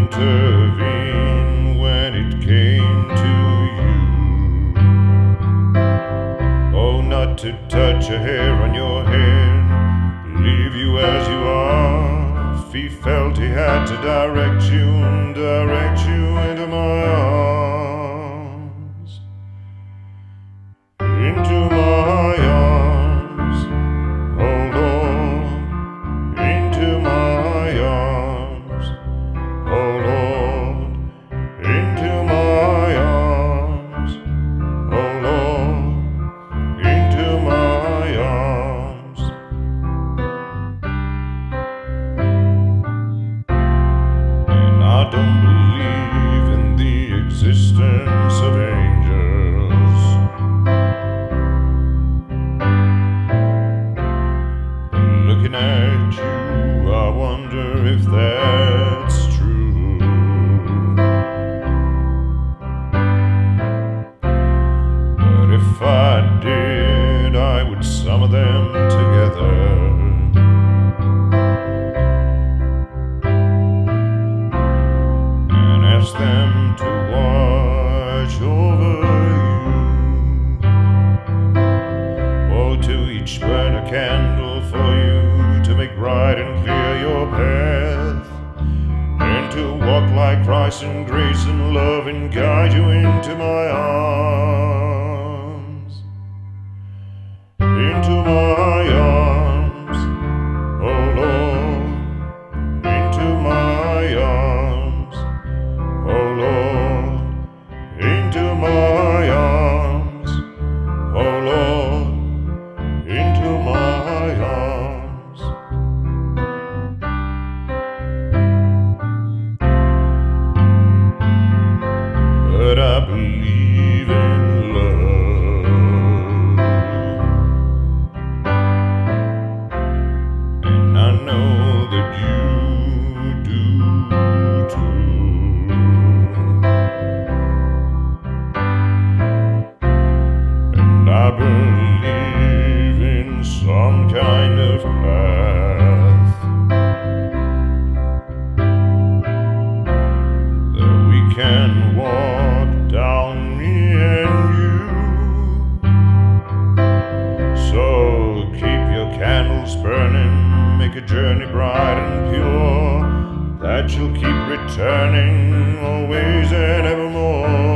intervene when it came to you. Oh, not to touch a hair on your head, leave you as you are. He felt he had to direct you into my arms, into my arms, oh Lord, into my arms, oh Lord, into my arms, oh Lord, into my arms. And I don't believe in the existence of angels. Looking at you, I wonder if that's true. But if I did, I would summon them together and ask them to watch over you. Oh, to each burn a candle for you, to make bright and clear your path, and to walk like Christ in grace and love and guide you into my arms, into my arms, oh Lord, into my arms, oh Lord, into my arms, oh Lord, into my arms. But I believe in love, and I know that you do too. And I believe in some kind of path that we can walk down, me and you. So keep your candles burning, make a journey bright and pure, that you'll keep returning always and evermore.